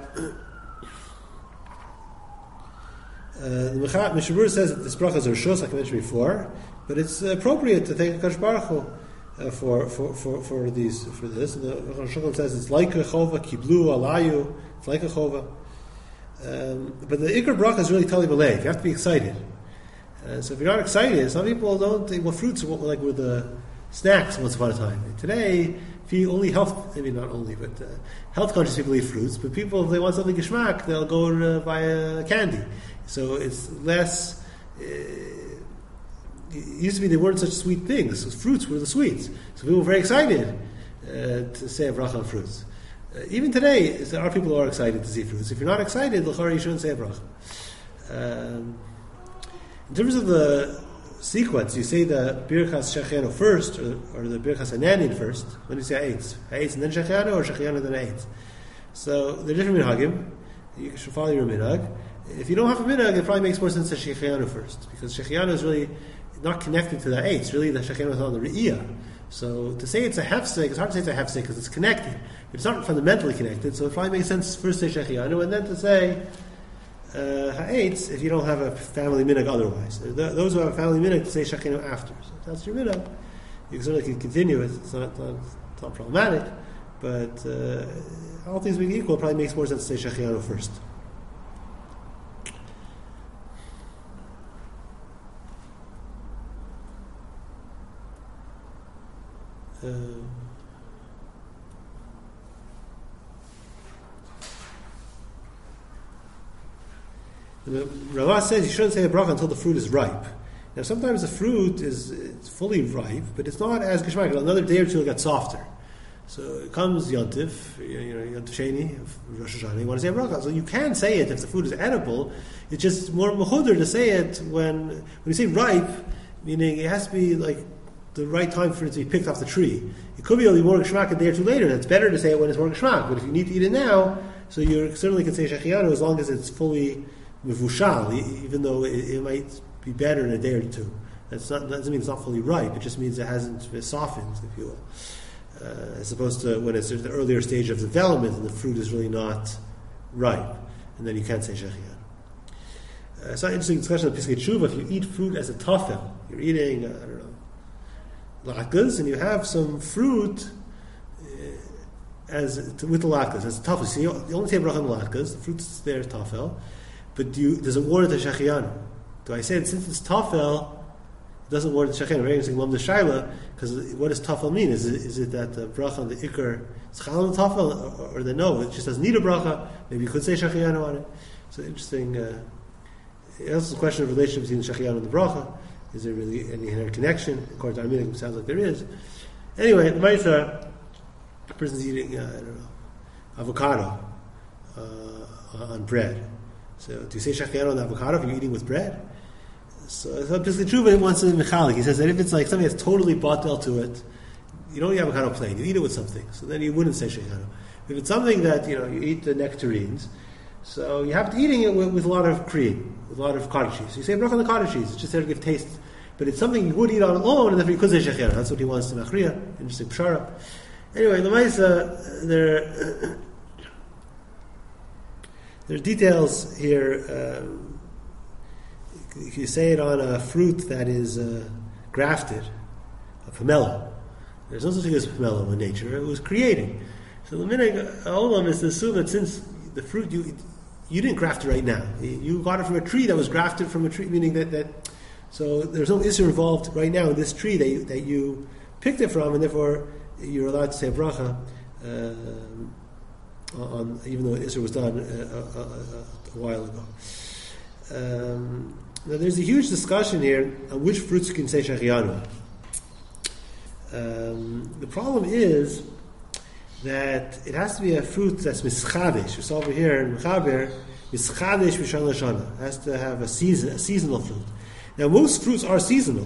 uh, the Mishabur says that this bracha is a reshus, like I mentioned before, but it's appropriate to thank HaKadosh Baruch Hu uh, for, for, for, for these for this. And the Rosh Hashanah says it's like a chova, kiblu alayu, it's like a chova. Um, but the ikar bracha is really tali b'leiv. You have to be excited. Uh, so if you're not excited, some people don't think, well, fruits are what, like were the snacks once upon a time. Today, if you only health, I mean not only, but uh, health conscious people eat fruits, but people, if they want something geschmack, they'll go uh, buy a candy. So it's less, uh, it used to be they weren't such sweet things. So fruits were the sweets. So people were very excited uh, to say a bracha on fruits. Uh, even today, there are people who are excited to see fruits. If you're not excited, l'chara, you shouldn't say a bracha. Um, in terms of the sequence, you say the birchas shechianu first, or, or the birchas hananin first. When you say eitz, eitz and then shechianu, or shechianu then eitz. So they're different minhagim. You should follow your minhag. If you don't have a minhag, it probably makes more sense to shechianu first, because shechianu is really not connected to the eitz. Really, the shechianu is on the re'iyah. So to say it's a hefsek, it's hard to say it's a hefsek because it's connected. It's not fundamentally connected, so it probably makes sense first to say shechianu and then to say uh, ha'etz if you don't have a family minhag otherwise. Those who have a family minhag to say shechianu after. So if that's your minhag, you certainly can continue it. It's not, not, it's not problematic, but uh, all things being equal, it probably makes more sense to say shechianu first. Uh, Rava says you shouldn't say a bracha until the fruit is ripe. Now, sometimes the fruit is it's fully ripe, but it's not as geschmack. Another day or two, it'll get softer. So it comes Yontif, you know, Yontif Sheni, Rosh Hashanah. You want to say a bracha, so you can say it if the food is edible. It's just more mechuder to say it when when you say ripe, meaning it has to be like the right time for it to be picked off the tree. It could be only more geschmack a day or two later, and it's better to say it when it's more geschmack. But if you need to eat it now, so you certainly can say shechianu as long as it's fully mevushal, even though it, it might be better in a day or two. That's not, that doesn't mean it's not fully ripe. It just means it hasn't softened, if you will. Uh, as opposed to when it's at the earlier stage of development and the fruit is really not ripe, and then you can't say shechianu. Uh, it's not an interesting discussion of Piskei Tshuva. If you eat fruit as a tafel, you're eating, uh, I don't know, latkes, and you have some fruit uh, as to, with the latkes as a tafel. So you, you only say bracha on the latkes. The fruit's there, tafel, but do you, does it warrant a shechianu? Do I say that since it's tafel, it doesn't warrant the shechianu? We're saying lam the shaila, because what does tafel mean? Is it, is it that the bracha on the ikar is chal on the tafel, or, or the no? It just doesn't need a bracha. Maybe you could say shechianu on it. So interesting. Uh, it also a question of relationship between the shechianu and the bracha. Is there really any inherent connection? According to our meaning, it sounds like there is. Anyway, the Maisa, a person's eating, uh, I don't know, avocado uh, on bread. So, do you say shechianu on the avocado if you're eating with bread? So, so Piskei Tshuva wants to mechalik. He says that if it's like something that's totally batel to it, you don't eat avocado plain. You eat it with something. So then you wouldn't say shechianu. If it's something that, you know, you eat the nectarines, so you have to eating it with, with a lot of cream, with a lot of cottage cheese. So you say bracha on the cottage cheese. It's just there to give taste. But it's something you would eat on its own, and therefore you could say shechianu. That's what he wants to machriya. Interesting pshara. Anyway, the Maisa, there, there are details here. Um, if you say it on a fruit that is uh, grafted, a pomelo, there's no such thing as pomelo in nature. It was created. So the minhag olam is to assume that since the fruit you you didn't graft it right now, you got it from a tree that was grafted from a tree, meaning that, that so there's no issur involved right now in this tree that you, that you picked it from, and therefore you're allowed to say a bracha uh, on, even though issur was done a, a, a, a while ago. Um, now there's a huge discussion here on which fruits you can say shechianu. Um, the problem is that it has to be a fruit that's mischadesh. We saw over here in Mechaber, mischadesh v'shana shana. It has to have a season, a seasonal fruit. Now most fruits are seasonal,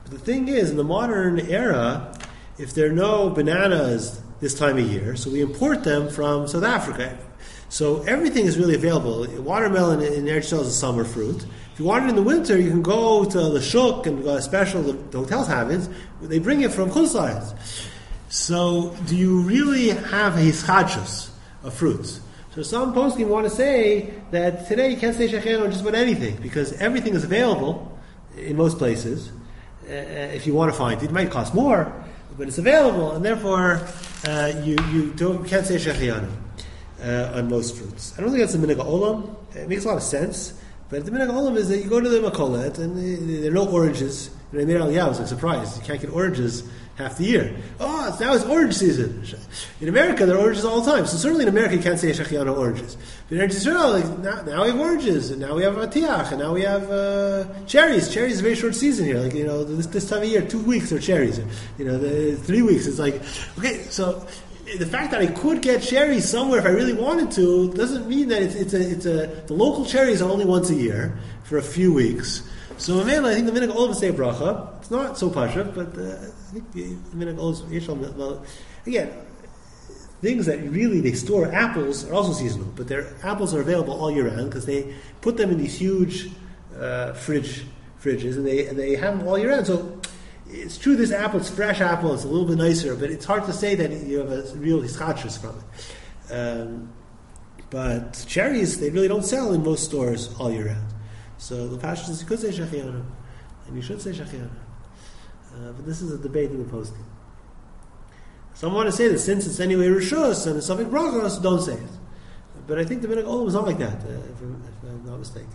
But the thing is, in the modern era, if there are no bananas this time of year, so we import them from South Africa. So everything is really available. Watermelon in Eretz Yisrael is a summer fruit. If you want it in the winter, you can go to the shuk and go special, the, the hotels have it. They bring it from Chutz La'aretz. So do you really have a hischadshus of fruits? So some poskim want to say that today you can't say shechina on just about anything because everything is available in most places. Uh, if you want to find it, it might cost more, but it's available, and therefore uh, you you don't you can't say shechina uh, on most fruits. I don't think that's the minhag olam. It makes a lot of sense, but the minhag olam is that you go to the makolet and there are no oranges. And I made out, yeah, I was like, surprised. You can't get oranges half the year. Oh, it's, now it's orange season. In America, there are oranges all the time. So certainly in America, you can't say Shechianu oranges. But in Israel, like, now, now we have oranges, and now we have atiach, and now we have uh, cherries. Cherries is a very short season here. Like, you know, this, this time of year, two weeks are cherries. You know, the, three weeks. It's like, okay, so the fact that I could get cherries somewhere if I really wanted to doesn't mean that it's, it's a, it's a, the local cherries are only once a year for a few weeks. So, man, I think the minhag olam is say bracha. It's not so pasha, but uh, I think the minhag olam is well. Again, things that really they store apples are also seasonal, but their apples are available all year round because they put them in these huge uh, fridge fridges and they and they have them all year round. So it's true, this apple, it's fresh apple, it's a little bit nicer, but it's hard to say that you have a real hischadshus from it. Um, but cherries, they really don't sell in most stores all year round. So the passion is you could say Shechianu, and you should say Shechianu. Uh, but this is a debate in the posting. Some want to say that since it's anyway Rishus and it's something brachos, don't say it. But I think the minhag olam is not like that, uh, if, I'm, if I'm not mistaken.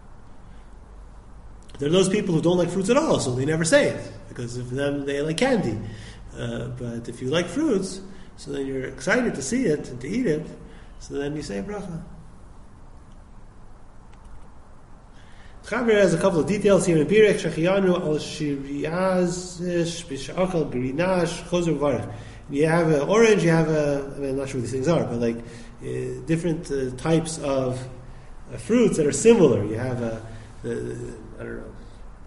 There are those people who don't like fruits at all, so they never say it, because for them they like candy. Uh, but if you like fruits, so then you're excited to see it and to eat it, so then you say bracha. Chaver has a couple of details here in Birech Shechianu al Shiriaz Bishachal Grinash Chozer Varech. You have an orange, you have a, I mean, I'm not sure what these things are, but like uh, different uh, types of uh, fruits that are similar. You have a, the, the, I don't know,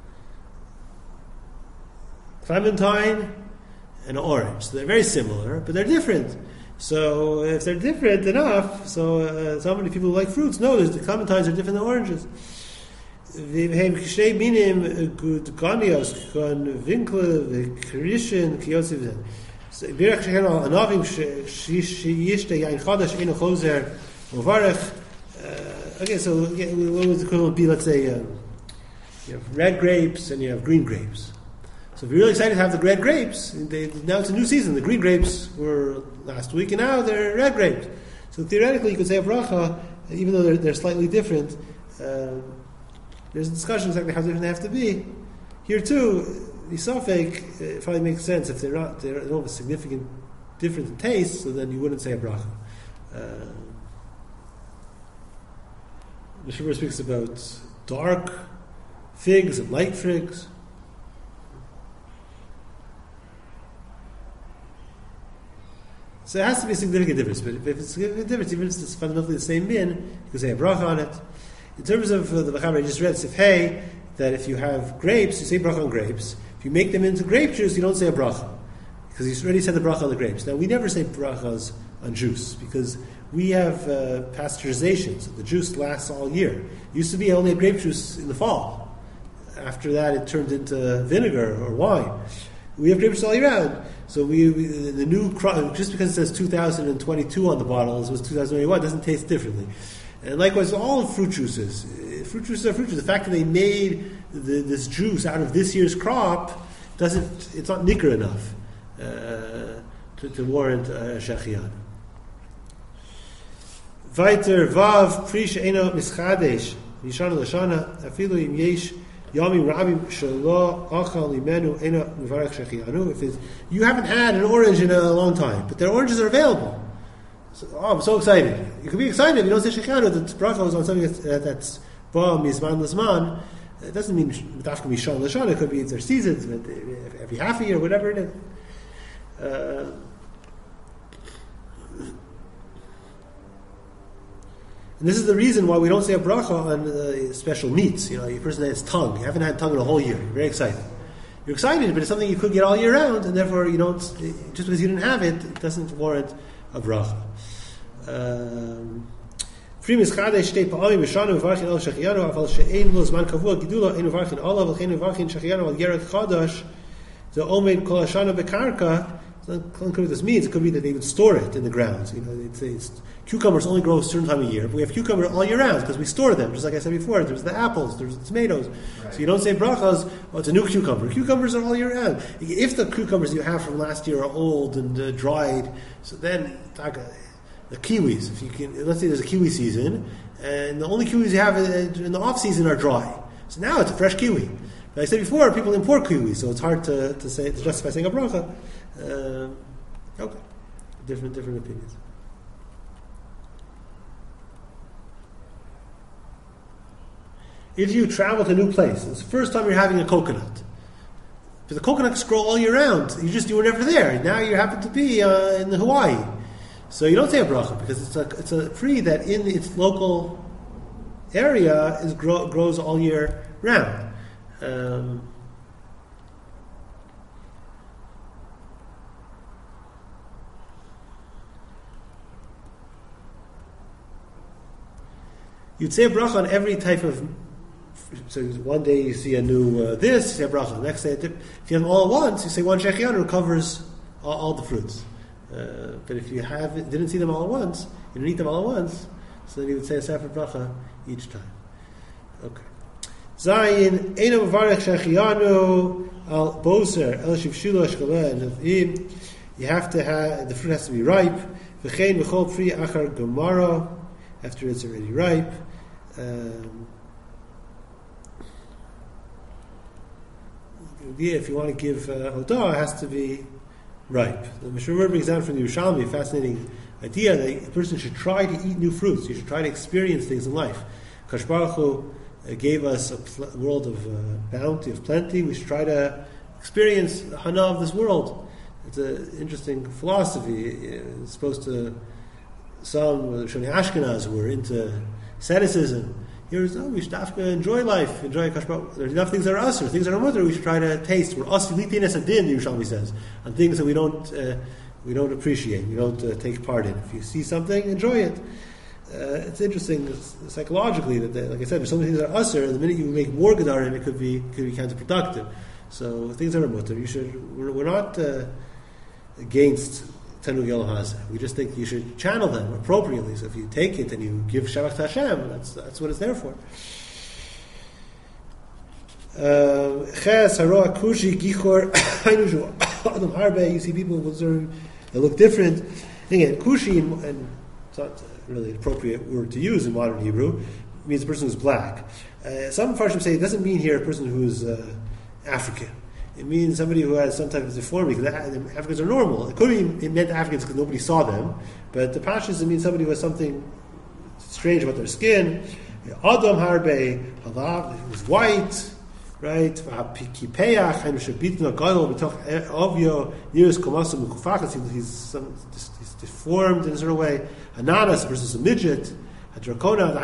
clementine and orange. So they're very similar, but they're different. So if they're different enough, so uh, so many people who like fruits know that the clementines are different than oranges. V'hem k'shnei minim gudganios kon winkle v'krishin kiyotziv. Birach shechenu anavim sheyishte yain chadash eno chozer uvarech. Okay, so what would the equivalent be? Let's say um, you have red grapes and you have green grapes. So if you're really excited to have the red grapes, they, now it's a new season. The green grapes were last week, and now they're red grapes. So theoretically, you could say a bracha, even though they're, they're slightly different. Uh, there's a discussion exactly how different they have to be. Here too, the safek it probably makes sense if they're not they don't have a significant difference in taste, so then you wouldn't say a bracha. Uh, the Shuvah speaks about dark figs and light figs. So it has to be a significant difference. But if it's a significant difference, even if it's fundamentally the same bin, you can say a bracha on it. In terms of uh, the Mechaber I just read, Sifhei, that if you have grapes, you say bracha on grapes. If you make them into grape juice, you don't say a bracha, because you already said the bracha on the grapes. Now, we never say brachas on juice, because we have uh, pasteurization, so the juice lasts all year. It used to be only a grape juice in the fall. After that, it turned into vinegar or wine. We have grape juice all year round. So we, we the new crop, just because it says two thousand twenty-two on the bottle, as it was two thousand twenty-one, it doesn't taste differently. And likewise, all fruit juices. Fruit juices are fruit juices. The fact that they made the, this juice out of this year's crop doesn't, it's not nicker enough uh, to, to warrant a shechian. Weiter, Vav, Prish, Eino, Mischadesh, Yishana, Lashana, Afilu, Im Yesh, Yami, Rabbi, Shalom, Achal, Imenu, Eino, Mivarech, Shechianu. If it's, you haven't had an orange in a long time, but their oranges are available. So, oh, I'm so excited. You can be excited if you don't say Shechianu, that bracha is on something that's, uh, that's Ba, Mizman, Lizman. It doesn't mean Dafka Mishon, Lashana. It could be their seasons, but every half a year, whatever it is. Uh, and this is the reason why we don't say a bracha on uh, special meats. You know, your person has tongue. You haven't had tongue in a whole year. You're very excited. you're excited, but it's something you could get all year round, and therefore you don't. Just because you didn't have it, it doesn't warrant a bracha. Um, Frimis Chadesh Shtei Pa'amim B'Shana Mevarchin Al Shechianu Afal She'ein Lo Zman Kavua Gidula Ein Mevarchin Olav V'chein Mevarchin Shechianu Al Yered Chadash The Omeid Kol Hashana Bekarka. So what this means, it could be that they would store it in the ground. You know, they'd say it's, cucumbers only grow a certain time of year, but we have cucumber all year round because we store them. Just like I said before, there's the apples, there's the tomatoes. Right. So you don't say brachas, oh, it's a new cucumber. Cucumbers are all year round. If the cucumbers you have from last year are old and uh, dried, so then like, uh, the kiwis. If you can, let's say there's a kiwi season, and the only kiwis you have in the off season are dry. So now it's a fresh kiwi. But I said before, people import kiwis, so it's hard to, to say to justify saying a bracha. Uh, okay, different different opinions. If you travel to a new place, it's the first time you're having a coconut. But the coconuts grow all year round. You just you were never there. Now you happen to be uh, in Hawaii, so you don't say a bracha because it's a it's a tree that in its local area is grow, grows all year round. Um, You'd say a bracha on every type of. So one day you see a new uh, this, you say a bracha. The next day, if you have them all at once, you say one shechianu covers all, all the fruits. Uh, but if you have didn't see them all at once, you didn't eat them all at once, so then you would say a separate bracha each time. Okay. Zayin eino mevarech shechianu al boser el shivshilo shkala nevim. You have to have the fruit has to be ripe. V'chein v'chol pri achar gemara. After it's already ripe. Um, if you want to give uh, Hodah, it has to be ripe. The Mishnah brings down from the Yerushalmi a fascinating idea that a person should try to eat new fruits. You should try to experience things in life. Kadosh Baruch Hu uh, gave us a pl- world of uh, bounty, of plenty. We should try to experience the hana of this world. It's an interesting philosophy. It's supposed to. Some Shoni Ashkenaz were into asceticism. Here's oh, we should have to enjoy life, enjoy Kashbar. There's enough things that are us, or things that are mutter. We should try to taste. We're us litinas adin, the Yerushalmi says, on things that we don't uh, we don't appreciate, we don't uh, take part in. If you see something, enjoy it. Uh, it's interesting it's, psychologically that, they, like I said, there's so many things that are usher, and the minute you make more gedarim, it could be could be counterproductive. So things that are mutter, you should. We're, we're not uh, against. Tanug Elohaz. We just think you should channel them appropriately. So if you take it and you give Shabbat to Hashem, that's that's what it's there for. Ches Haroa Kushi Gichor Hainushu Adam Harbe. You see people that look different. Again, Kushi, and it's not really an appropriate word to use in modern Hebrew. It means a person who's black. Uh, some Farshim say it doesn't mean here a person who's uh, African. It means somebody who has some type of deformity, because Africans are normal. It could be it meant Africans because nobody saw them, but the Pashas, it means somebody who has something strange about their skin. Adam Harbe, Halav, who's white, right? He's, he's deformed in a certain way. Ananas, the person's a midget. Hadrakona,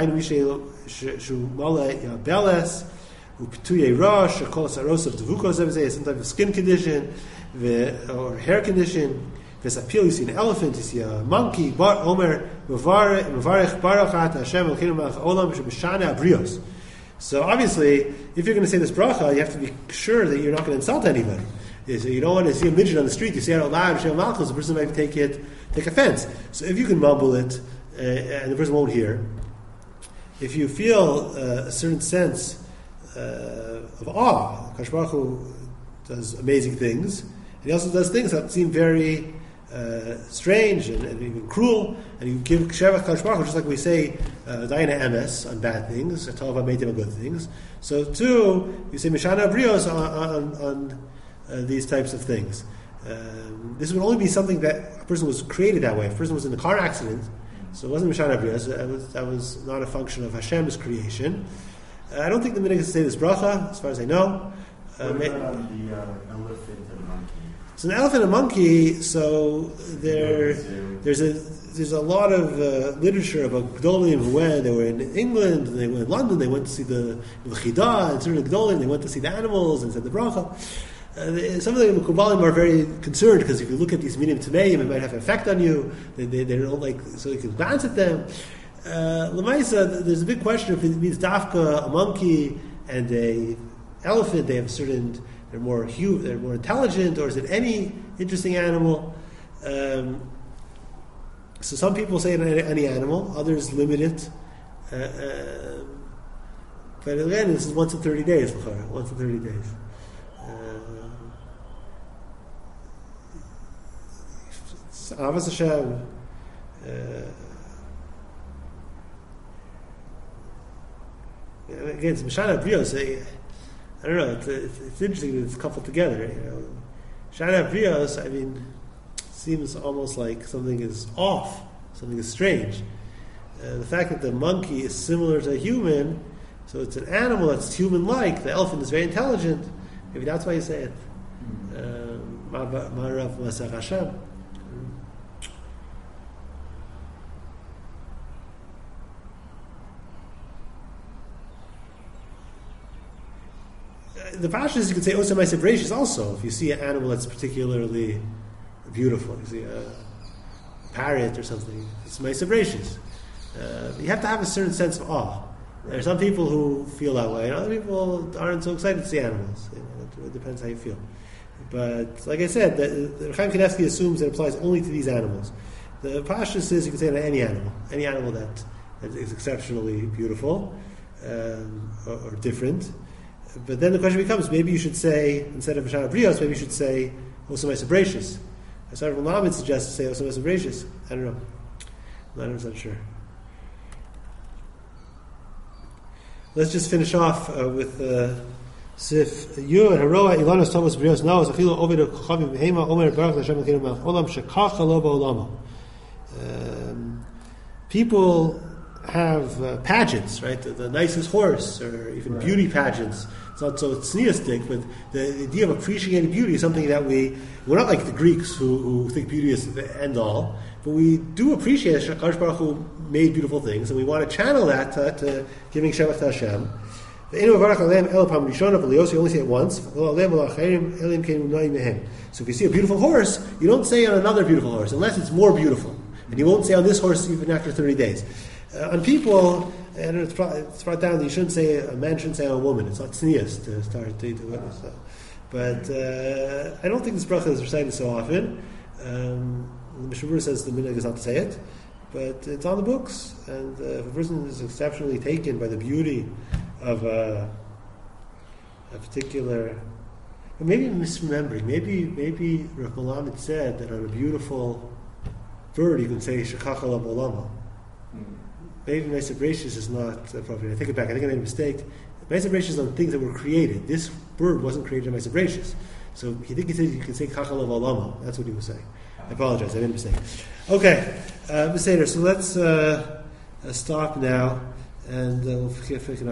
the Beles. Uptuye Rosh, or Saros of Devukos, some type of skin condition, or hair condition. Vesapil, you see an elephant, you see a monkey. Bar Omer, Mevarech Barachat Hashem Elokeinu Melech Olam Shebeshana Abrios. So obviously, if you're going to say this bracha, you have to be sure that you're not going to insult anybody. So you don't want to see a midget on the street. You say it out loud, Hashem Malchus, the person might take it, take offense. So if you can mumble it, uh, and the person won't hear, if you feel uh, a certain sense. Uh, of awe. Kadosh Baruch Hu does amazing things, and he also does things that seem very uh, strange and, and even cruel. And you give Shevach Kadosh Baruch Hu, just like we say Dayana uh, Emes on bad things, Tova Meitim on good things. So too, you say Mishana Brios on, on, on uh, these types of things. Um, this would only be something that a person was created that way. If a person was in a car accident, so it wasn't Mishana Brios. That was, that was not a function of Hashem's creation. Uh, I don't think the minhag is to say this bracha, as far as I know. Uh, what about on the uh, elephant and monkey? So an elephant and monkey. So there, there's a there's a lot of uh, literature about Gdolim who went. They were in England, they went in London. They went to see the the Chidah and certain Gdolim. They went to see the animals and said the bracha. Uh, some of the Mekubalim are very concerned because if you look at these minim tameim, it might have an effect on you. They, they, they don't like, so you can glance at them. Uh, Lamaisa, there's a big question if it means dafka, a monkey, and a elephant. They have a certain, they're more hu- they're more intelligent, or is it any interesting animal? Um, so some people say any animal, others limit it. Uh, uh, but again, this is once in thirty days. Once in thirty days. Avos Hashem. Uh, again, it's Mishana Brios. I don't know. It's, it's, it's interesting that it's coupled together. You know, Mishana Brios. I mean, seems almost like something is off, something is strange. Uh, the fact that the monkey is similar to a human, so it's an animal that's human-like. The elephant is very intelligent. Maybe that's why you say it. Ma'arav Masach Hashem. The pashas you could say Osa Ma'aseh Bereishis also. If you see an animal that's particularly beautiful, you see a parrot or something, it's Ma'aseh Bereishis. Uh, you have to have a certain sense of awe. There are some people who feel that way, and other people aren't so excited to see animals. You know, it, it depends how you feel. But like I said, the, the Chaim Kanievsky assumes it applies only to these animals. The pashas says you can say it on any animal, any animal that, that is exceptionally beautiful um, or, or different. But then the question becomes, maybe you should say, instead of Mishana Brios, maybe you should say Osa Ma'aseh Bereishis. Asar Malamed suggests to say Osa Ma'aseh Bereishis. I don't know. I'm not one hundred percent sure. Let's just finish off uh, with uh, Sif Yu and Haroa Ilanos Thomas Brios Naos Achilo Ovid Kochavim Behema Omer Baruch Hashem Elokeinu Melech Olam Shekacha Lo Ba'olamo. People have uh, pageants, right? The, the nicest horse, or even right. beauty pageants. It's not so theistic, but the idea of appreciating beauty is something that we, we're not like the Greeks who, who think beauty is the end all, but we do appreciate that Hakadosh Baruch Hu made beautiful things, and we want to channel that to, to giving Shevach to Hashem. The you only say it once. So if you see a beautiful horse, you don't say on another beautiful horse, unless it's more beautiful. And you won't say on this horse even after thirty days. Uh, on people, and it's brought, it's brought down that you shouldn't say, a man shouldn't say on a woman. It's not tznius to start to do it. So. But uh, I don't think this bracha is recited so often. Um, the Mishnah Berurah says the minhag is not to say it, but it's on the books. And uh, if a person is exceptionally taken by the beauty of uh, a particular, or maybe I'm misremembering, maybe maybe Rav Malamed said that on a beautiful bird you can say Shekacha Lo Ba'olamo. Maybe Ma'aseh Bereishis is not appropriate. I take it back. I think I made a mistake. Ma'aseh Bereishis is on things that were created. This bird wasn't created in Ma'aseh Bereishis. So he think he said you can say Kachal of Alama. That's what he was saying. I apologize. I made a mistake. Okay, uh, so let's uh, stop now, and uh, we'll